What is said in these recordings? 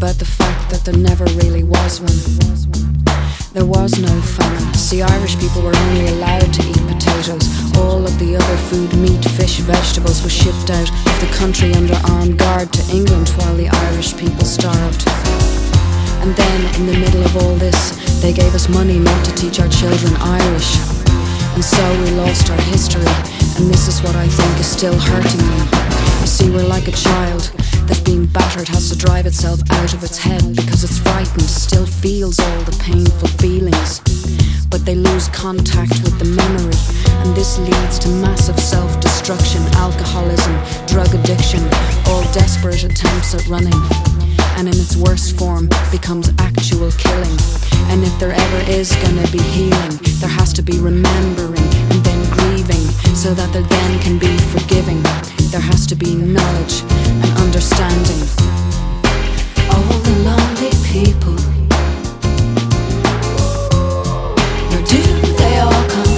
about the fact that there never really was one. There was no famine. See, Irish people were only allowed to eat potatoes. All of the other food, meat, fish, vegetables, was shipped out of the country under armed guard to England while the Irish people starved. And then, in the middle of all this, they gave us money meant to teach our children Irish. And so we lost our history, and this is what I think is still hurting me. You see, we're like a child that's being battered, has to drive itself out of its head because it's frightened, still feels all the painful feelings. But they lose contact with the memory, and this leads to massive self-destruction, alcoholism, drug addiction, all desperate attempts at running. And in its worst form becomes actual killing. And if there ever is gonna be healing, there has to be remembering and then grieving, so that there then can be forgiving. There has to be knowledge and understanding. All the lonely people, where do they all come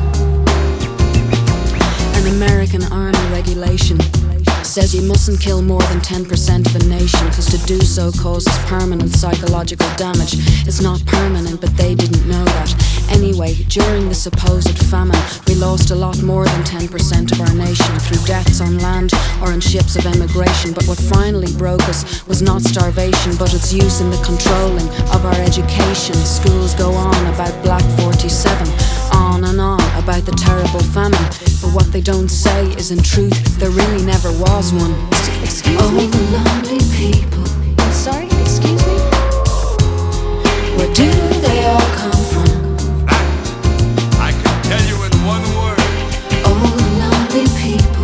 from? An American Army regulation says you mustn't kill more than 10% of a nation, because to do so causes permanent psychological damage. It's not permanent, but they didn't know that. Anyway, during the supposed famine, we lost a lot more than 10% of our nation through deaths on land or on ships of emigration. But what finally broke us was not starvation, but its use in the controlling of our education. Schools go on about Black 47, on and on about the terrible famine. But what they don't say is, in truth, there really never was one. Excuse me? The lonely people. I'm sorry, excuse me? Where do they all come from? I can tell you in one word. All the lonely people.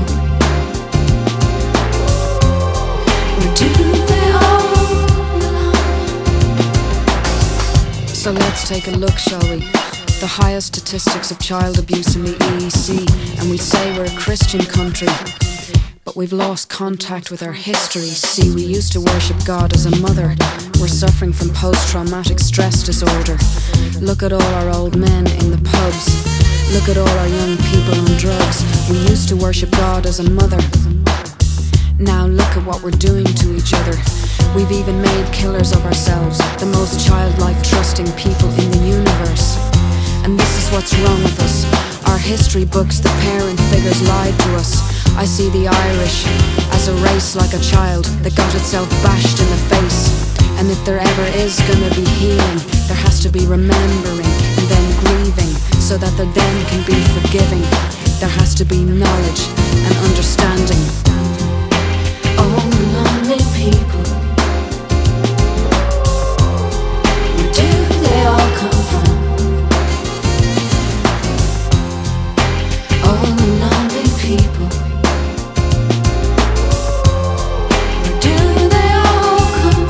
Where do they all belong? So let's take a look, shall we? The highest statistics of child abuse in the EEC, and we say we're a Christian country, but we've lost contact with our history. See, we used to worship God as a mother. We're suffering from post-traumatic stress disorder. Look at all our old men in the pubs. Look at all our young people on drugs. We used to worship God as a mother. Now look at what we're doing to each other. We've even made killers of ourselves, the most childlike, trusting people in the universe. And this is what's wrong with us. Our history books, the parent figures lied to us. I see the Irish as a race like a child that got itself bashed in the face. And if there ever is gonna be healing, there has to be remembering and then grieving, so that there then can be forgiving. There has to be knowledge and understanding. All the lonely people, where do they all come from? All the lonely people, where do they all come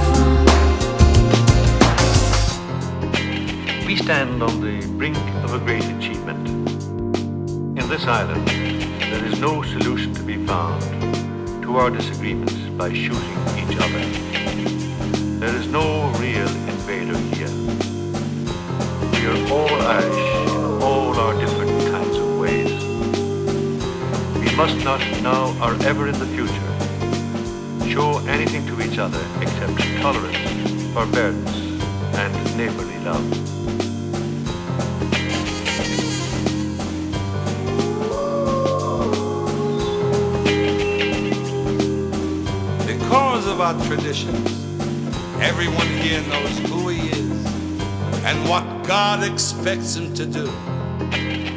from? We stand on the brink of a great achievement. In this island, there is no solution to be found to our disagreements by shooting each other. There is no real invader here. We are all Irish in all our different kinds of ways. We must not now or ever in the future show anything to each other except tolerance, forbearance, and neighborly love. Because of our traditions, everyone here knows who he is and what God expects him to do.